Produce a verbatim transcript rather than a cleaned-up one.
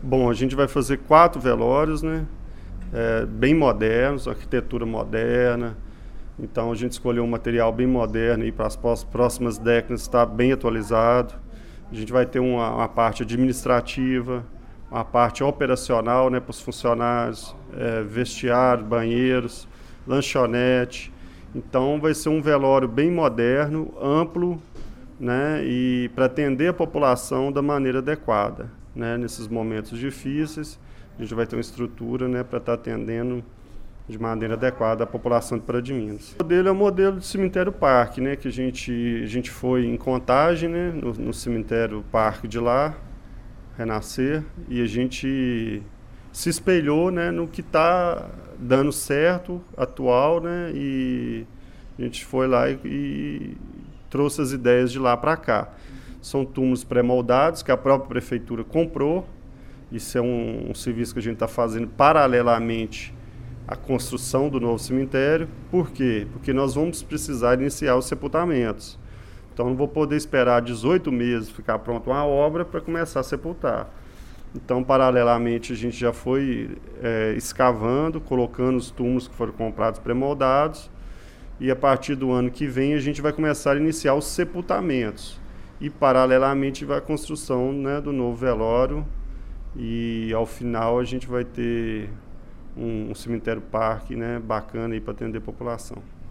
Bom, a gente vai fazer quatro velórios, né? É, bem modernos, arquitetura moderna. Então a gente escolheu um material bem moderno e para as próximas décadas está bem atualizado. A gente vai ter uma, uma parte administrativa, uma parte operacional, né, para os funcionários, é, vestiário, banheiros, lanchonete. Então vai ser um velório bem moderno, amplo, né, e para atender a população da maneira adequada, né, nesses momentos difíceis. A gente vai ter uma estrutura, né, para estar atendendo de maneira adequada a população de Pará de Minas. O modelo é o modelo de cemitério parque, né, que a gente, a gente foi em Contagem, né, no, no cemitério parque de lá, Renascer, e a gente se espelhou, né, no que está dando certo, atual, né, e a gente foi lá e, e trouxe as ideias de lá para cá. São túmulos pré-moldados que a própria prefeitura comprou. Isso é um, um serviço que a gente está fazendo paralelamente à construção do novo cemitério. Por quê? Porque nós vamos precisar iniciar os sepultamentos. Então não vou poder esperar dezoito meses ficar pronta uma obra para começar a sepultar. Então, paralelamente, a gente já foi é, escavando, colocando os túmulos que foram comprados pré-moldados, e a partir do ano que vem a gente vai começar a iniciar os sepultamentos. E paralelamente vai a construção, né, do novo velório, e ao final a gente vai ter um, um cemitério parque, né, bacana para atender a população.